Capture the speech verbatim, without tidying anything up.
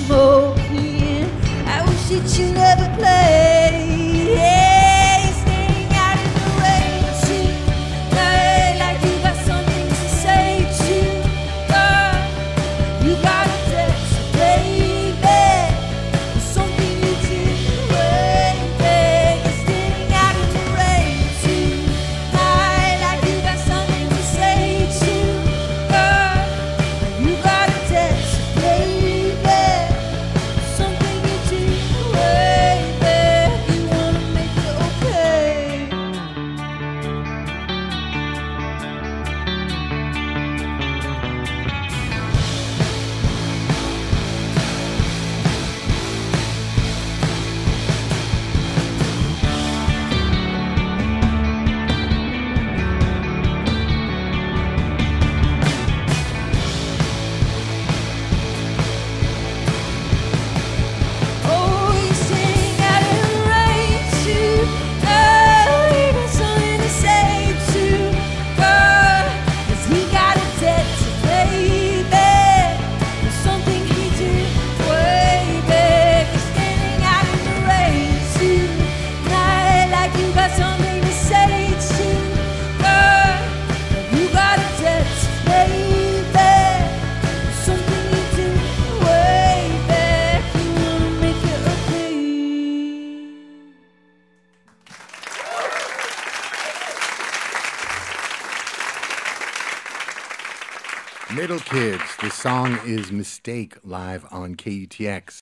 smoking. I wish that you never played. Yeah, staying out in the rain tonight, like you got something to say to God. You got a text, baby, something you did way back. You're staying out in the rain tonight, like you got something to say to God. You got a text, baby, something you did way back. You wanna make it okay. Oh, you sing out in the rain tonight. You got something to say to God, 'cause he got a debt to pay back for something he did way back. You're standing out in the rain tonight, like you got something to say to God. You got a debt to pay back for something you did way back. You wanna make it okay. Middle Kids. The song is Mistake, live on K U T X.